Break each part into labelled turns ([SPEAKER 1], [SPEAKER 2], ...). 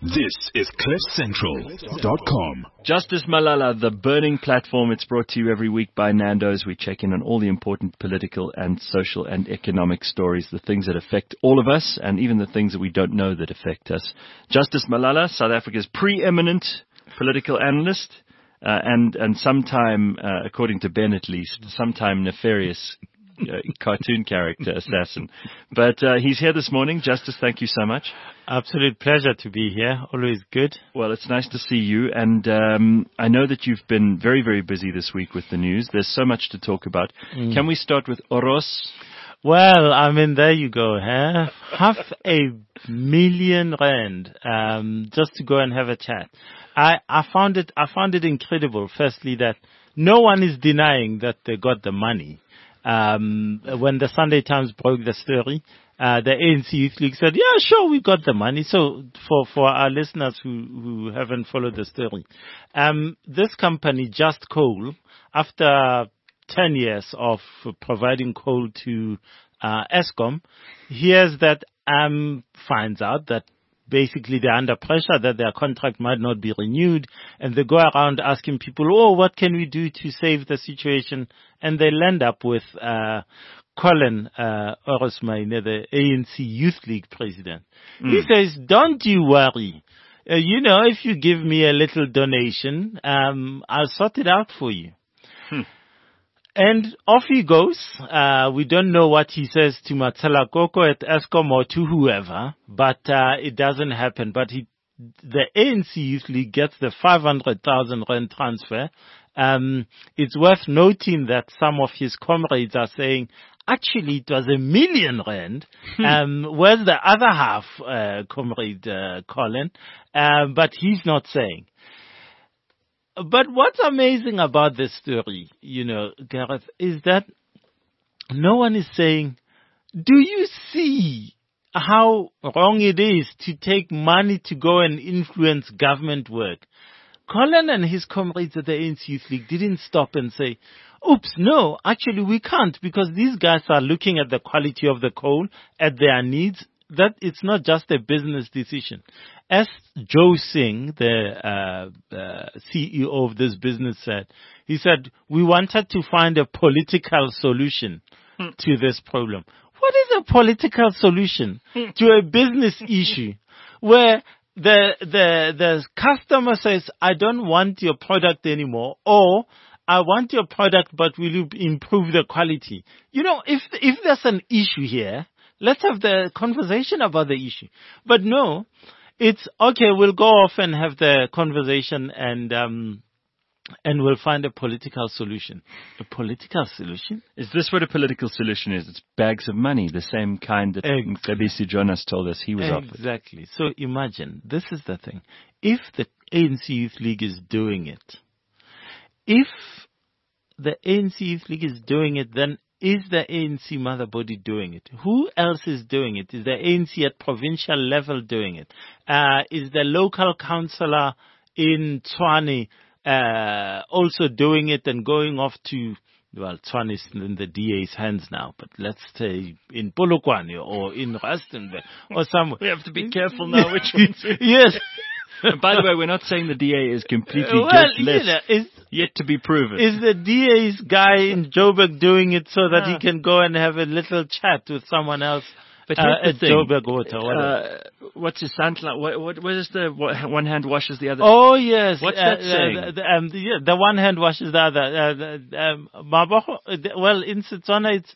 [SPEAKER 1] This is CliffCentral.com.
[SPEAKER 2] Justice Malala, the burning platform. It's brought to you every week by Nando's. We check in on all the important political and social and economic stories, the things that affect all of us, and even the things that we don't know that affect us. Justice Malala, South Africa's preeminent political analyst, and sometime, according to Ben at least, sometime nefarious cartoon character assassin. But he's here this morning. Justice, thank you so much.
[SPEAKER 3] Absolute pleasure to be here. Always good.
[SPEAKER 2] Well, it's nice to see you. And I know that you've been very, very busy this week with the news. There's so much to talk about. Can we start with Oros?
[SPEAKER 3] Well, I mean, there you go. Huh? $500,000 rand, just to go and have a chat. I found it incredible. Firstly, that no one is denying that they got the money. When the Sunday Times broke the story, the ANC Youth League said, yeah, sure, we got the money. So for our listeners who haven't followed the story, this company, Just Coal, after 10 years of providing coal to Eskom, hears that finds out that basically they're under pressure, that their contract might not be renewed, and they go around asking people, oh, what can we do to save the situation? And they land up with Colin Orosmaine, the ANC Youth League president. He says, don't you worry. If you give me a little donation, I'll sort it out for you. And off he goes. We don't know what he says to Matsela Koko at Eskom or to whoever, but it doesn't happen. But the ANC Youth League gets the 500,000 rand transfer. It's worth noting that some of his comrades are saying, actually, it was 1 million rand. Where's the other half, comrade Colin? But he's not saying. But what's amazing about this story, Gareth, is that no one is saying, do you see how wrong it is to take money to go and influence government work? Colin and his comrades at the ANC Youth League didn't stop and say, oops, no, actually we can't, because these guys are looking at the quality of the coal, at their needs, that it's not just a business decision. As Joe Singh, the CEO of this business said, he said, we wanted to find a political solution to this problem. What is a political solution to a business issue where the customer says, I don't want your product anymore, or I want your product, but will you improve the quality? If there's an issue here, let's have the conversation about the issue. But no, it's okay, we'll go off and have the conversation and we'll find a political solution. A political solution?
[SPEAKER 2] Is this what a political solution is? It's bags of money, the same kind that Mcebisi Jonas told us he was offered.
[SPEAKER 3] Exactly. So imagine, this is the thing. If the ANC Youth League is doing it, then is the ANC mother body doing it? Who else is doing it? Is the ANC at provincial level doing it? Is the local councillor in Tshwane also doing it and going off to, well, Tshwane is in the DA's hands now, but let's say in Polokwane or in Rustenburg or somewhere.
[SPEAKER 2] We have to be careful now which ones.
[SPEAKER 3] Yes.
[SPEAKER 2] And by the way, we're not saying the DA is completely guiltless, yet to be proven.
[SPEAKER 3] Is the DA's guy in Joburg doing it so that he can go and have a little chat with someone else
[SPEAKER 2] at
[SPEAKER 3] Joburg Water?
[SPEAKER 2] What's his Santla? What is the one hand washes the other?
[SPEAKER 3] Oh, yes.
[SPEAKER 2] What's that saying?
[SPEAKER 3] The one hand washes the other. Well, in Setswana, it's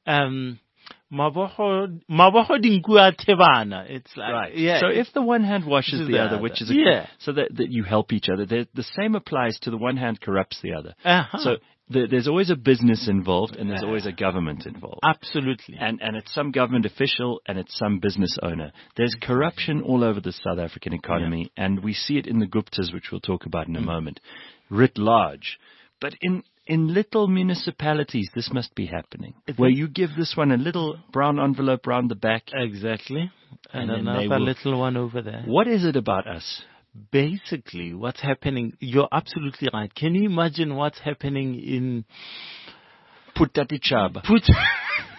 [SPEAKER 3] Maboho Dinkua Tebana. It's like,
[SPEAKER 2] right.
[SPEAKER 3] Yeah.
[SPEAKER 2] So if the one hand washes the other, which is so that you help each other, the same applies to the one hand corrupts the other. So there's always a business involved and there's always a government involved.
[SPEAKER 3] Absolutely.
[SPEAKER 2] And it's some government official and it's some business owner. There's corruption all over the South African economy, and we see it in the Guptas, which we'll talk about in a moment, writ large. But in little municipalities, this must be happening, where you give this one a little brown envelope round the back.
[SPEAKER 3] Exactly. And another little one over there.
[SPEAKER 2] What is it about us?
[SPEAKER 3] Basically, what's happening, you're absolutely right. Can you imagine what's happening in
[SPEAKER 2] Putatichaba?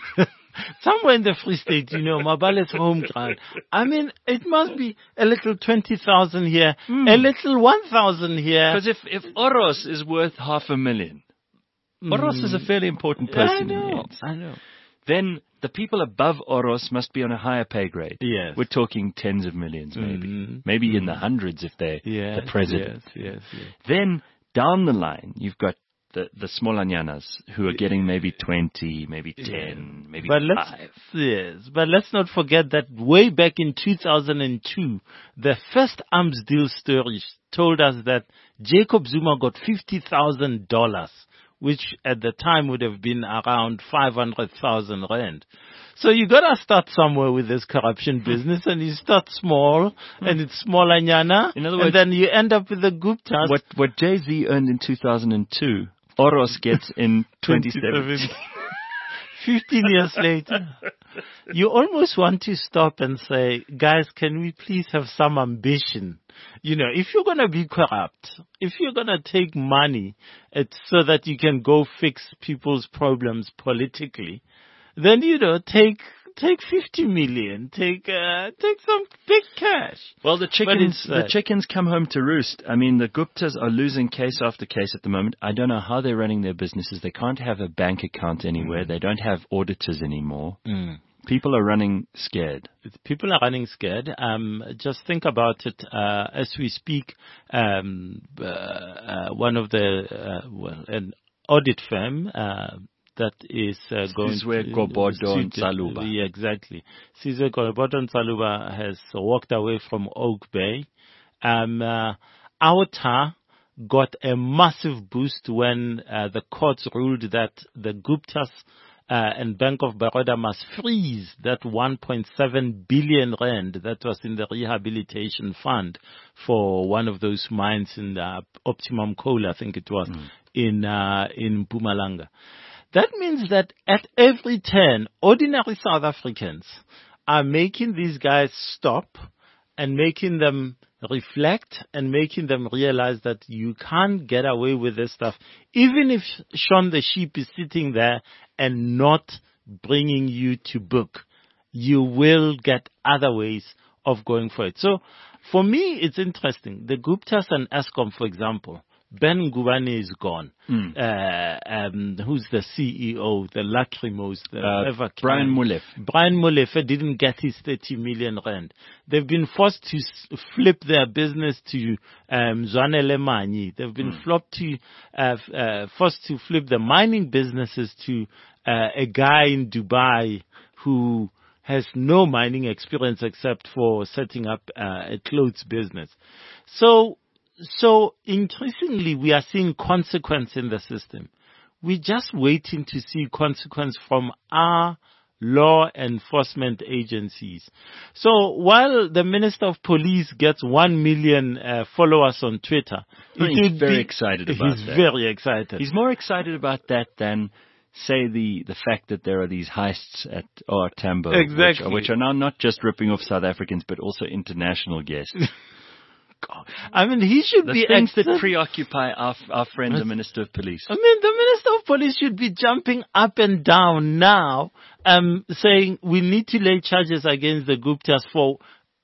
[SPEAKER 3] Somewhere in the Free State, Mabale's home ground. I mean, it must be a little 20,000 here, a little 1,000 here.
[SPEAKER 2] Because if Oros is worth 500,000, Oros is a fairly important person.
[SPEAKER 3] I know.
[SPEAKER 2] Then the people above Oros must be on a higher pay grade.
[SPEAKER 3] Yes.
[SPEAKER 2] We're talking tens of millions, maybe. Maybe in the hundreds if they're the president.
[SPEAKER 3] Yes.
[SPEAKER 2] Then down the line, you've got the Smolanyanas who are getting maybe 20, maybe 10, maybe 5.
[SPEAKER 3] But let's not forget that way back in 2002, the first arms deal story told us that Jacob Zuma got $50,000, which at the time would have been around 500,000 rand. So you gotta start somewhere with this corruption business, and you start small, and it's Smolanyana,
[SPEAKER 2] in other words,
[SPEAKER 3] and then you end up with the Guptas.
[SPEAKER 2] What Jay-Z earned in 2002, Oros gets in 2017.
[SPEAKER 3] 15 years later. You almost want to stop and say, guys, can we please have some ambition? If you're going to be corrupt, if you're going to take money so that you can go fix people's problems politically, then, take 50 million, take some big cash.
[SPEAKER 2] Well, the chickens come home to roost. I mean, the Guptas are losing case after case at the moment. I don't know how they're running their businesses. They can't have a bank account anywhere. They don't have auditors anymore. People are running scared.
[SPEAKER 3] People are running scared. Just think about it. As we speak, one of an audit firm, that is going
[SPEAKER 2] Sizwe Gobodo and Saluba.
[SPEAKER 3] Yeah, exactly. Sizwe Gobodo and Saluba has walked away from Oak Bay. Outa got a massive boost when the courts ruled that the Guptas and Bank of Baroda must freeze that 1.7 billion rand that was in the rehabilitation fund for one of those mines in Optimum Coal, I think it was, in Mpumalanga. That means that at every turn, ordinary South Africans are making these guys stop and making them reflect and making them realize that you can't get away with this stuff. Even if Sean the Sheep is sitting there and not bringing you to book, you will get other ways of going for it. So for me, it's interesting. The Guptas and Eskom, for example, Ben Ngubane is gone. Who's the CEO, the Lacrimos,
[SPEAKER 2] Brian Molefe.
[SPEAKER 3] Brian Molefe didn't get his 30 million rand. They've been forced to flip their business to Zwanele Manyi. They've been forced to flip the mining businesses to a guy in Dubai who has no mining experience except for setting up a clothes business. So increasingly we are seeing consequence in the system. We're just waiting to see consequence from our law enforcement agencies. So while the Minister of Police gets 1 million followers on Twitter,
[SPEAKER 2] he's very excited about that.
[SPEAKER 3] He's very excited.
[SPEAKER 2] He's more excited about that than, say, the fact that there are these heists at OR Tambo,
[SPEAKER 3] exactly,
[SPEAKER 2] which are now not just ripping off South Africans, but also international guests.
[SPEAKER 3] God. I mean, he should
[SPEAKER 2] the
[SPEAKER 3] be...
[SPEAKER 2] things that preoccupy our friend, the Minister of Police.
[SPEAKER 3] I mean, the Minister of Police should be jumping up and down now, saying we need to lay charges against the Guptas for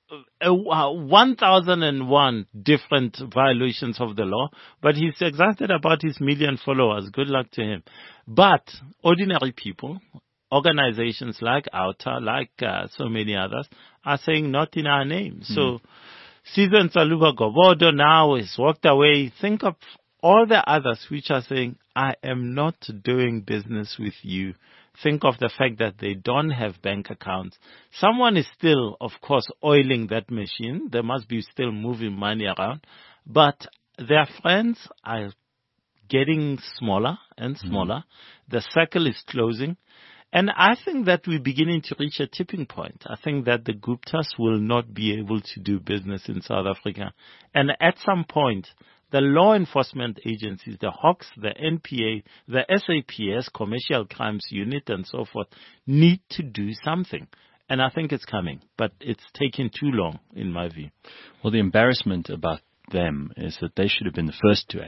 [SPEAKER 3] 1,001 different violations of the law, but he's excited about his 1 million followers. Good luck to him. But ordinary people, organizations like Outa, like so many others, are saying not in our name. So Sizwe Saluba Gobodo now has walked away. Think of all the others which are saying, I am not doing business with you. Think of the fact that they don't have bank accounts. Someone is still, of course, oiling that machine. They must be still moving money around. But their friends are getting smaller and smaller. The circle is closing. And I think that we're beginning to reach a tipping point. I think that the Guptas will not be able to do business in South Africa. And at some point, the law enforcement agencies, the Hawks, the NPA, the SAPS, Commercial Crimes Unit, and so forth, need to do something. And I think it's coming, but it's taking too long, in my view.
[SPEAKER 2] Well, the embarrassment about them is that they should have been the first to act.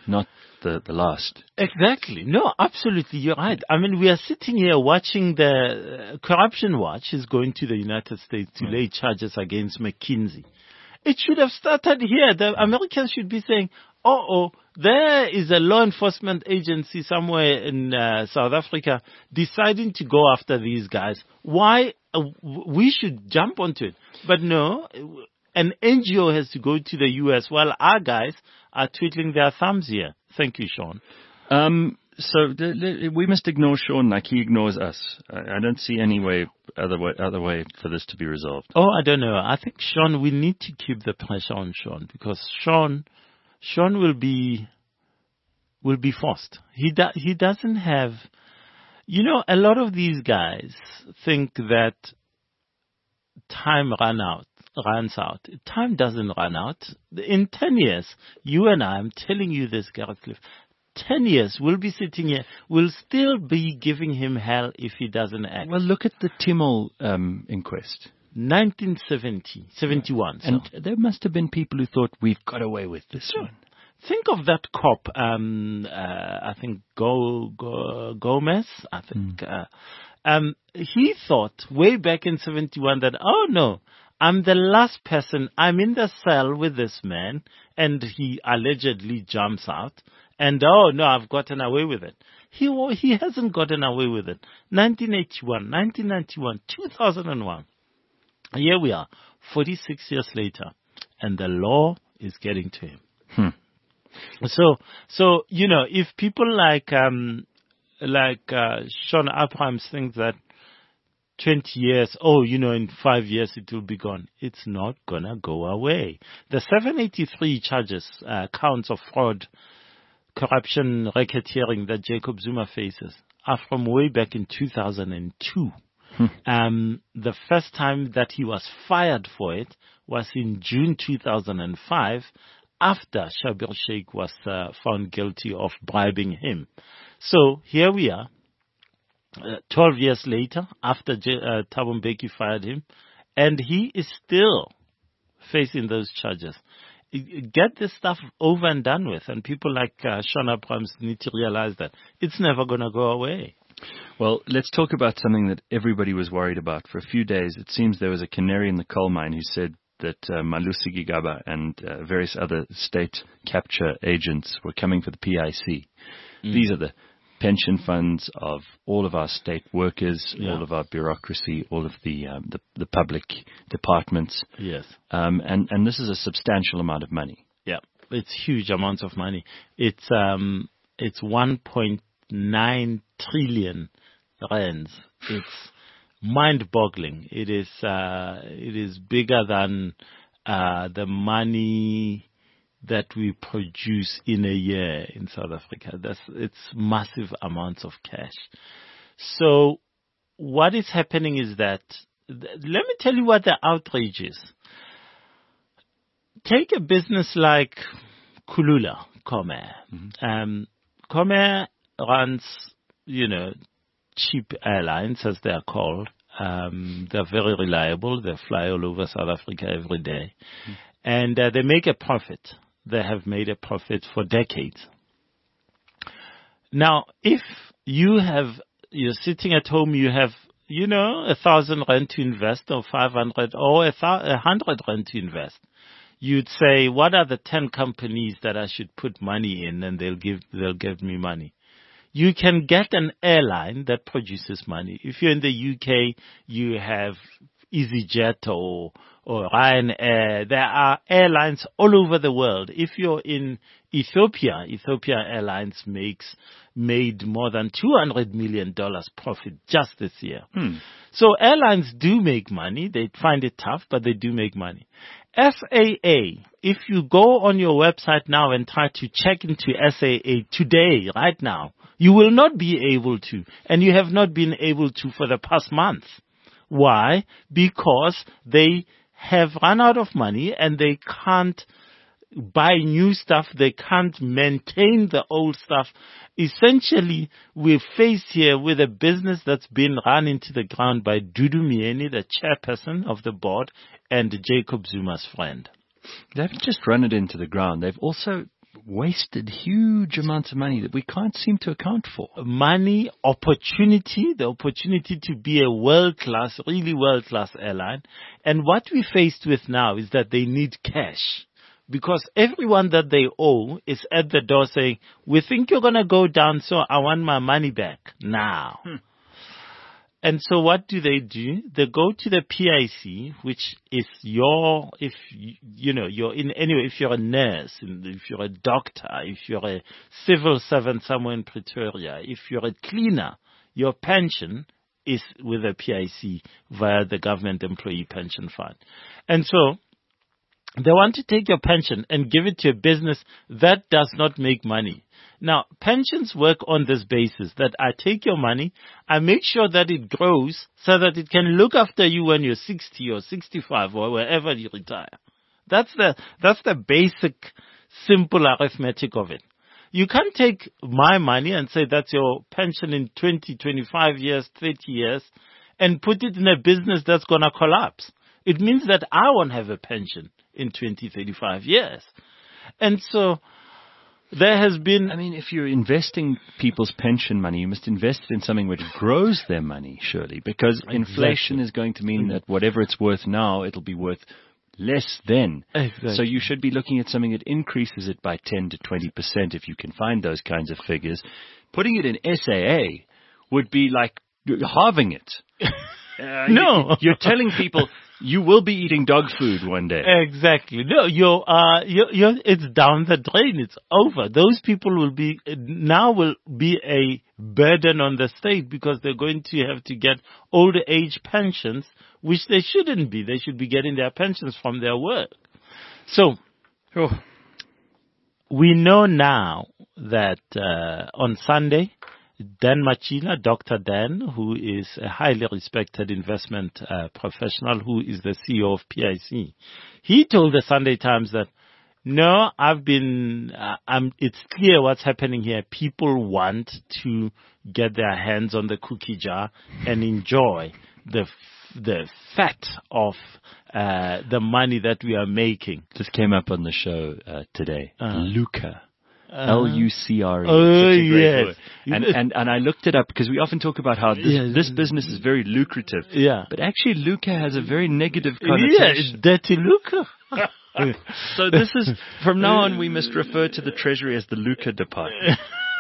[SPEAKER 2] not the last.
[SPEAKER 3] Exactly. No, absolutely. You're right. I mean, we are sitting here watching the Corruption Watch is going to the United States to lay charges against McKinsey. It should have started here. The Americans should be saying, there is a law enforcement agency somewhere in South Africa deciding to go after these guys. Why? We should jump onto it. But no, an NGO has to go to the U.S. while our guys are twiddling their thumbs here. Thank you, Sean.
[SPEAKER 2] So we must ignore Sean like he ignores us. I don't see any other way for this to be resolved.
[SPEAKER 3] Oh, I don't know. I think Sean, we need to keep the pressure on Sean because Sean will be forced. He doesn't have, a lot of these guys think that time runs out. Time doesn't run out. In 10 years, you and I'm telling you this, Gareth Cliff, 10 years, we'll be sitting here, we'll still be giving him hell if he doesn't act.
[SPEAKER 2] Well, look at the Timol inquest.
[SPEAKER 3] 1971.
[SPEAKER 2] And there must have been people who thought, we've got away with this one.
[SPEAKER 3] Think of that cop, I think Gomez, I think. He thought way back in 71 that, oh no, I'm the last person, I'm in the cell with this man, and he allegedly jumps out. And, oh, no, I've gotten away with it. He hasn't gotten away with it. 1981, 1991, 2001. Here we are, 46 years later, and the law is getting to him. So if people like Sean Abrahams think that 20 years, in 5 years it will be gone. It's not gonna go away. The 783 charges, counts of fraud, corruption, racketeering that Jacob Zuma faces are from way back in 2002. The first time that he was fired for it was in June 2005 after Schabir Shaik was found guilty of bribing him. So here we are, 12 years later after Thabo Mbeki fired him, and he is still facing those charges. Get this stuff over and done with, and people like Sean Abrahams need to realize that it's never going to go away.
[SPEAKER 2] Well, let's talk about something that everybody was worried about. For a few days, it seems there was a canary in the coal mine who said that Malusi Gigaba and various other state capture agents were coming for the PIC. These are the pension funds of all of our state workers, all of our bureaucracy, all of the public departments.
[SPEAKER 3] Yes.
[SPEAKER 2] And this is a substantial amount of money.
[SPEAKER 3] Yeah, it's huge amounts of money. It's 1.9 trillion rands. It's mind-boggling. It is bigger than the money that we produce in a year in South Africa. It's massive amounts of cash. So what is happening is that, let me tell you what the outrage is. Take a business like Kulula, Comair. Comair runs, cheap airlines, as they are called. They're very reliable. They fly all over South Africa every day. And they make a profit. They have made a profit for decades. Now, if you're sitting at home, you have, 1,000 rand to invest, or 500, or 100 rand to invest, you'd say, what are the 10 companies that I should put money in, and they'll give me money. You can get an airline that produces money. If you're in the UK, you have EasyJet or Ryanair. There are airlines all over the world. If you're in Ethiopia Airlines made more than $200 million profit just this year. So airlines do make money. They find it tough, but they do make money. SAA, if you go on your website now and try to check into SAA today, right now, you will not be able to, and you have not been able to for the past month. Why? Because they have run out of money and they can't buy new stuff. They can't maintain the old stuff. Essentially, we're faced here with a business that's been run into the ground by Dudu Myeni, the chairperson of the board, and Jacob Zuma's friend.
[SPEAKER 2] They haven't just run it into the ground. They've also wasted huge amounts of money that we can't seem to account for.
[SPEAKER 3] Money, opportunity, the opportunity to be a world-class, really world-class airline. And what we're faced with now is that they need cash. Because everyone that they owe is at the door saying, we think you're going to go down, so I want my money back now. And so what do? They go to the PIC, which is if you're in anyway, if you're a nurse, if you're a doctor, if you're a civil servant somewhere in Pretoria, if you're a cleaner, your pension is with the PIC via the Government Employee Pension Fund. And so they want to take your pension and give it to a business that does not make money. Now, pensions work on this basis that I take your money, I make sure that it grows so that it can look after you when you're 60 or 65 or wherever you retire. That's the basic, simple arithmetic of it. You can't take my money and say that's your pension in 20, 25 years, 30 years, and put it in a business that's going to collapse. It means that I won't have a pension in 20, 35 years. And so there has been...
[SPEAKER 2] I mean, if you're investing people's pension money, you must invest it in something which grows their money, surely, because inflation is going to mean that whatever it's worth now, it'll be worth less then.
[SPEAKER 3] Exactly.
[SPEAKER 2] So you should be looking at something that increases it by 10 to 20% if you can find those kinds of figures. Putting it in SAA would be like halving it.
[SPEAKER 3] No.
[SPEAKER 2] You're telling people you will be eating dog food one day.
[SPEAKER 3] Exactly. No, it's down the drain. It's over. Those people will be a burden on the state because they're going to have to get older age pensions, which they shouldn't be. They should be getting their pensions from their work. So, we know now that on Sunday, Dan Machila, Dr. Dan, who is a highly respected investment professional, who is the CEO of PIC, he told the Sunday Times that, no, it's clear what's happening here. People want to get their hands on the cookie jar and enjoy the fat of the money that we are making.
[SPEAKER 2] This came up on the show today. Lucre. Lucre.
[SPEAKER 3] Oh, yes.
[SPEAKER 2] And I looked it up because we often talk about how this business is very lucrative.
[SPEAKER 3] Yeah.
[SPEAKER 2] But actually, lucre has a very negative connotation.
[SPEAKER 3] Yeah, it's dirty lucre.
[SPEAKER 2] So this is, from now on, we must refer to the Treasury as the lucre department.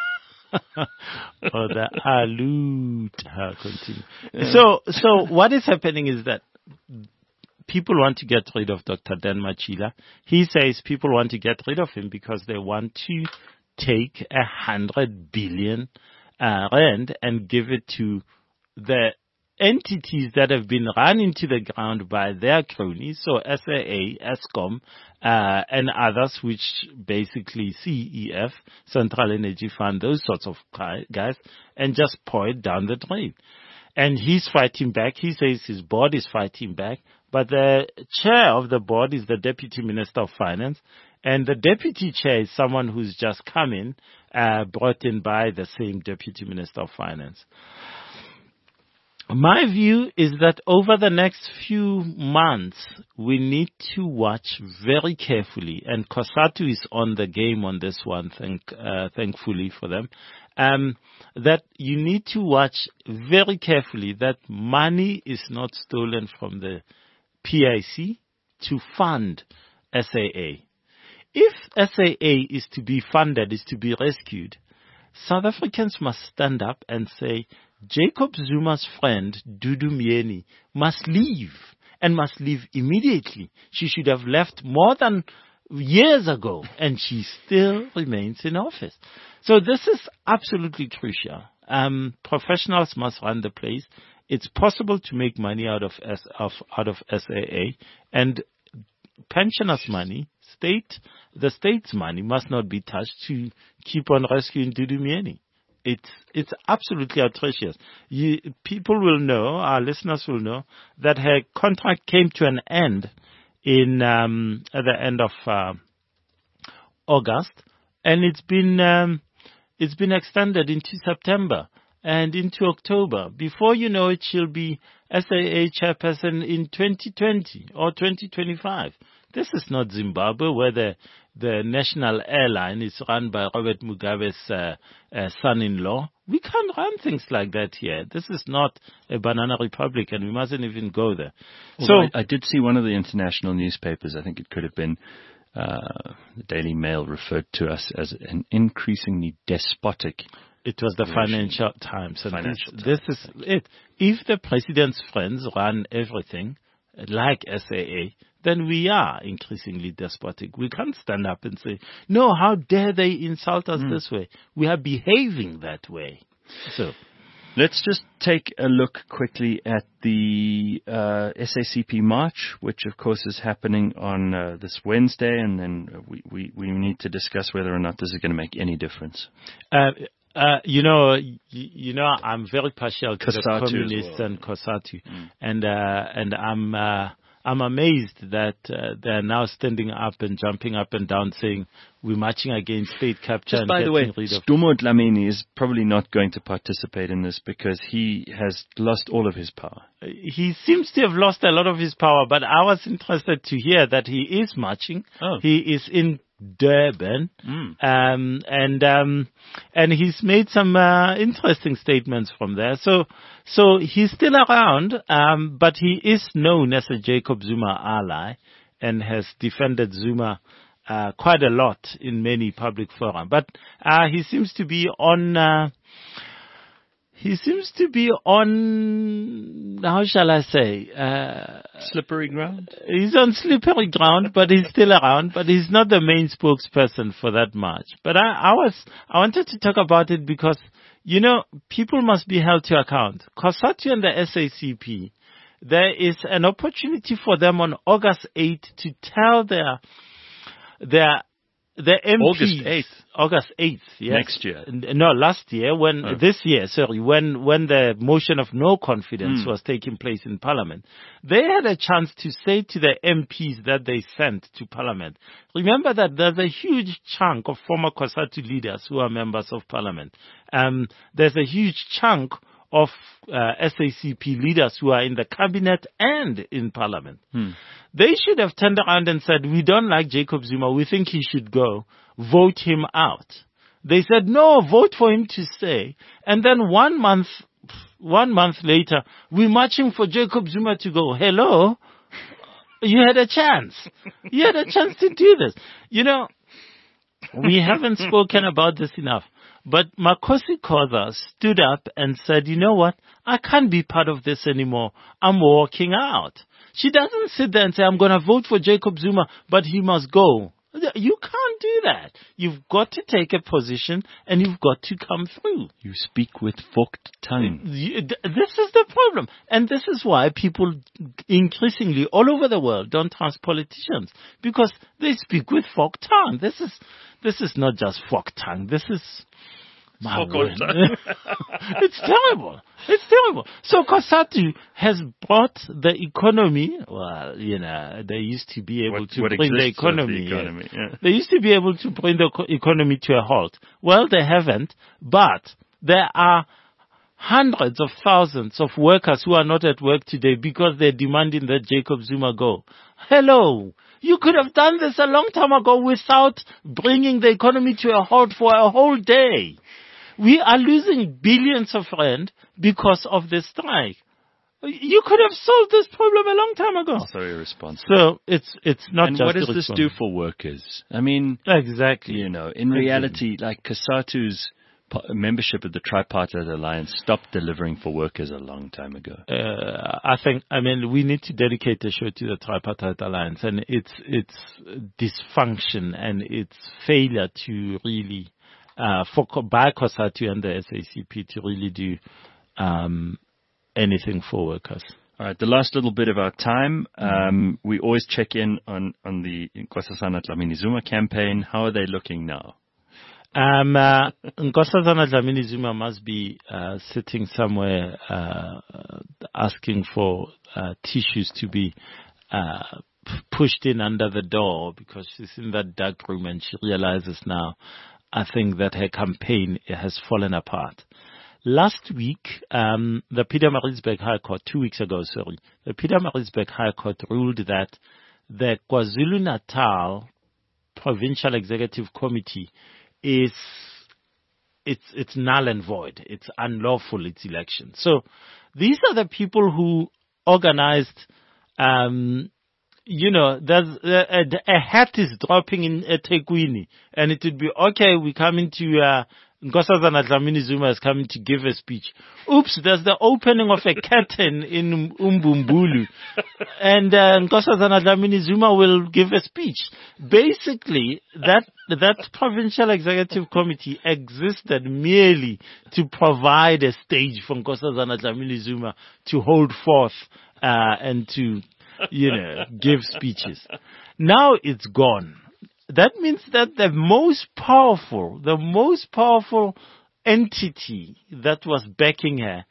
[SPEAKER 3] Or the continue. So what is happening is that people want to get rid of Dr. Dan Machila. He says people want to get rid of him because they want to take 100 billion rand and give it to the entities that have been run into the ground by their cronies, so SAA, Eskom, and others, which basically CEF, Central Energy Fund, those sorts of guys, and just pour it down the drain. And he's fighting back. He says his board is fighting back. But the chair of the board is the Deputy Minister of Finance. And the deputy chair is someone who's just come in, brought in by the same Deputy Minister of Finance. My view is that over the next few months, we need to watch very carefully, and COSATU is on the game on this one, thankfully for them, that you need to watch very carefully that money is not stolen from the PIC to fund SAA. If SAA is to be funded, is to be rescued, South Africans must stand up and say, Jacob Zuma's friend, Dudu Myeni, must leave, and must leave immediately. She should have left more than years ago, and she still remains in office. So this is absolutely crucial. Professionals must run the place. It's possible to make money out of SAA, and pensioners' money, the state's money must not be touched to keep on rescuing Dudu Myeni. It's absolutely atrocious. People will know, our listeners will know, that her contract came to an end at the end of August, and it's been extended into September and into October. Before you know it, she'll be SAA chairperson in 2020 or 2025. This is not Zimbabwe, where the national airline is run by Robert Mugabe's son-in-law. We can't run things like that here. This is not a banana republic, and we mustn't even go there.
[SPEAKER 2] Although I did see one of the international newspapers, I think it could have been the Daily Mail, referred to us as an increasingly despotic.
[SPEAKER 3] It was the Financial Times. And this is it. If the president's friends run everything like SAA, then we are increasingly despotic. We can't stand up and say, no, how dare they insult us this way? We are behaving that way. So
[SPEAKER 2] let's just take a look quickly at the SACP March, which of course is happening on this Wednesday, and then we need to discuss whether or not this is going to make any difference.
[SPEAKER 3] You know, I'm very partial to the communists and COSATU, and I'm amazed that they're now standing up and jumping up and down, saying we're marching against state capture.
[SPEAKER 2] Just by the way, Stumo Dlamini is probably not going to participate in this because he has lost all of his power.
[SPEAKER 3] He seems to have lost a lot of his power, but I was interested to hear that he is marching.
[SPEAKER 2] Oh.
[SPEAKER 3] He is in Durban, and he's made some interesting statements from there. So he's still around, but he is known as a Jacob Zuma ally and has defended Zuma quite a lot in many public forums. But he seems to be on. How shall I say?
[SPEAKER 2] Slippery ground?
[SPEAKER 3] He's on slippery ground, but he's still around, but he's not the main spokesperson for that march. But I wanted to talk about it because, you know, people must be held to account. COSATU and the SACP, there is an opportunity for them on August 8th to tell their MPs, August 8th, yes.
[SPEAKER 2] Next year.
[SPEAKER 3] No, last year, when the motion of no confidence was taking place in Parliament. They had a chance to say to the MPs that they sent to Parliament, remember that there's a huge chunk of former COSATU leaders who are members of Parliament. There's a huge chunk of SACP leaders who are in the cabinet and in Parliament. They should have turned around and said, we don't like Jacob Zuma, we think he should go, vote him out. They said, no, vote for him to stay. And then 1 month later, we're marching for Jacob Zuma to go. Hello? You had a chance. You had a chance to do this. You know, we haven't spoken about this enough. But Makosi Koza stood up and said, you know what? I can't be part of this anymore. I'm walking out. She doesn't sit there and say, I'm going to vote for Jacob Zuma, but he must go. You can't do that. You've got to take a position and you've got to come through.
[SPEAKER 2] You speak with forked tongue.
[SPEAKER 3] This is the problem. And this is why people increasingly all over the world don't trust politicians, because they speak with forked tongue. This is not just forked tongue. This is... It's terrible. It's terrible. So COSATU has brought the economy, well, you know, they used to be able to bring the economy.
[SPEAKER 2] Yeah.
[SPEAKER 3] They used to be able to bring the economy to a halt. Well, they haven't, but there are hundreds of thousands of workers who are not at work today because they're demanding that Jacob Zuma go. Hello. You could have done this a long time ago without bringing the economy to a halt for a whole day. We are losing billions of rand because of this strike. You could have solved this problem a long time ago.
[SPEAKER 2] So irresponsible.
[SPEAKER 3] So it's not
[SPEAKER 2] and
[SPEAKER 3] just.
[SPEAKER 2] What does this do for workers? I mean,
[SPEAKER 3] exactly.
[SPEAKER 2] You know, in reality, like COSATU's membership of the Tripartite Alliance stopped delivering for workers a long time ago.
[SPEAKER 3] I mean, we need to dedicate a show to the Tripartite Alliance and its dysfunction and its failure to really, by COSATU and the SACP to really do anything for workers.
[SPEAKER 2] All right, the last little bit of our time, we always check in on the Nkosazana Dlamini Zuma campaign. How are they looking now?
[SPEAKER 3] Nkosazana Dlamini Zuma must be sitting somewhere asking for tissues to be pushed in under the door because she's in that dark room and she realizes now, I think, that her campaign has fallen apart. Last week, the Pietermaritzburg High Court, 2 weeks ago, the Pietermaritzburg High Court ruled that the KwaZulu-Natal Provincial Executive Committee is it's null and void. It's unlawful, its election. So these are the people who organized, there's a hat is dropping in eThekwini, and it would be, okay, we come into, Nkosazana Dlamini Zuma is coming to give a speech. Oops, there's the opening of a curtain in Umbumbulu, and Nkosazana Dlamini Zuma will give a speech. Basically, that provincial executive committee existed merely to provide a stage for Nkosazana Dlamini Zuma to hold forth and to, give speeches. Now it's gone. That means that the most powerful entity that was backing her,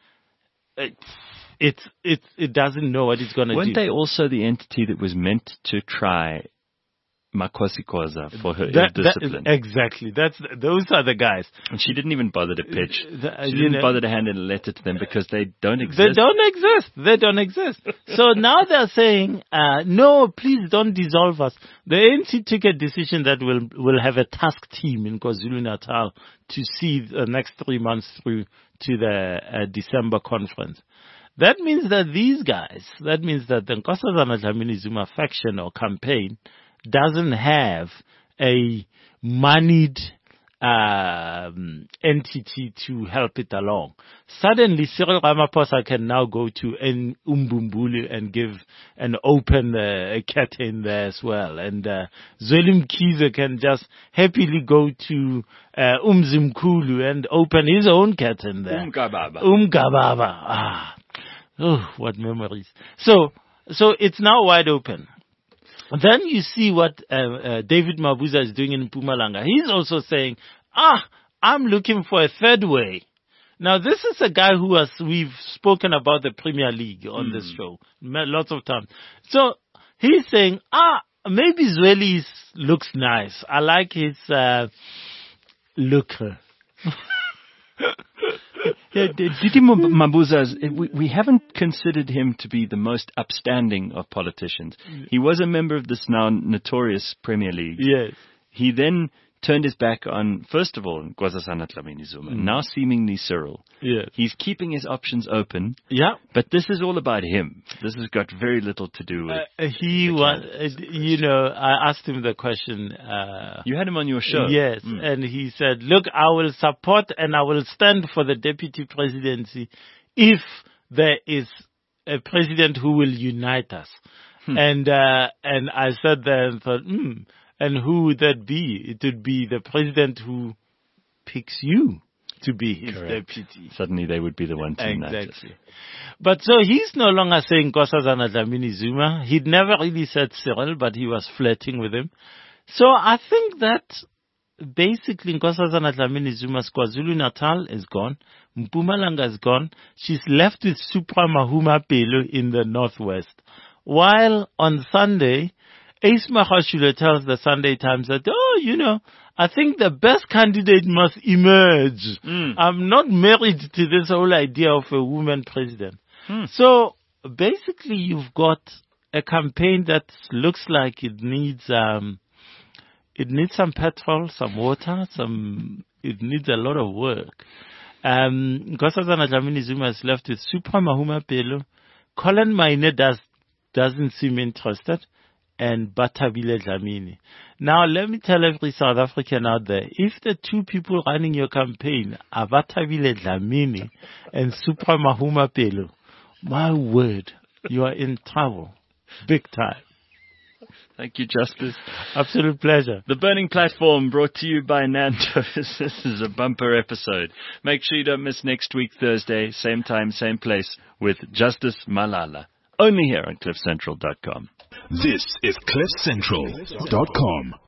[SPEAKER 3] it doesn't know what it's going to do.
[SPEAKER 2] Weren't they also the entity that was meant to try Makhosikoza for her discipline?
[SPEAKER 3] Exactly. Those are the guys.
[SPEAKER 2] And she didn't even bother to pitch. She didn't bother to hand in a letter to them because they don't exist.
[SPEAKER 3] They don't exist. So now they're saying, no, please don't dissolve us. The ANC took a decision that will have a task team in KwaZulu-Natal to see the next 3 months through to the December conference. That means that these guys, the Nkosazana Dlamini Zuma faction or campaign, doesn't have a moneyed entity to help it along. Suddenly, Cyril Ramaphosa can now go to Umbumbulu and open a curtain there as well. And Zweli Mkhize can just happily go to Umzimkhulu and open his own curtain there. Umgababa. Oh, what memories. So it's now wide open. Then you see what David Mabuza is doing in Mpumalanga. He's also saying, I'm looking for a third way. Now, this is a guy we've spoken about the Premier League on this show lots of times. So he's saying, maybe Zweli looks nice. I like his look.
[SPEAKER 2] Didi Mabuza, we haven't considered him to be the most upstanding of politicians. He was a member of this now notorious Premier League.
[SPEAKER 3] Yes.
[SPEAKER 2] He then turned his back on, first of all, Nkosazana Dlamini Zuma, now seemingly Cyril.
[SPEAKER 3] Yes.
[SPEAKER 2] He's keeping his options open.
[SPEAKER 3] Yeah.
[SPEAKER 2] But this is all about him. This has got very little to do with
[SPEAKER 3] I asked him the question.
[SPEAKER 2] You had him on your show.
[SPEAKER 3] Yes. And he said, look, I will support and I will stand for the deputy presidency if there is a president who will unite us. And I said there and thought, and who would that be? It would be the president who picks you to be his deputy.
[SPEAKER 2] Suddenly they would be the one to unite us.
[SPEAKER 3] Exactly. But so he's no longer saying Nkosazana Dlamini Zuma. He'd never really said Cyril, but he was flirting with him. So I think that basically Nkosazana Dlamini Zuma's KwaZulu-Natal is gone. Mpumalanga is gone. She's left with Supra Mahuma Pelo in the northwest. While on Sunday, Ace Magashule tells the Sunday Times that, I think the best candidate must emerge. I'm not married to this whole idea of a woman president. So basically you've got a campaign that looks like it needs some petrol, some water, it needs a lot of work. Nkosazana Dlamini Zuma is left with Supra Mahuma Pelo. Colin Maine doesn't seem interested. And Bathabile Dlamini. Now, let me tell every South African out there, if the two people running your campaign are Bathabile Dlamini and Supra Mahuma Pelo, my word, you are in trouble. Big time.
[SPEAKER 2] Thank you, Justice.
[SPEAKER 3] Absolute pleasure.
[SPEAKER 2] The Burning Platform brought to you by Nando's. This is a bumper episode. Make sure you don't miss next week, Thursday, same time, same place, with Justice Malala. Only here on CliffCentral.com.
[SPEAKER 1] This is CliffCentral.com.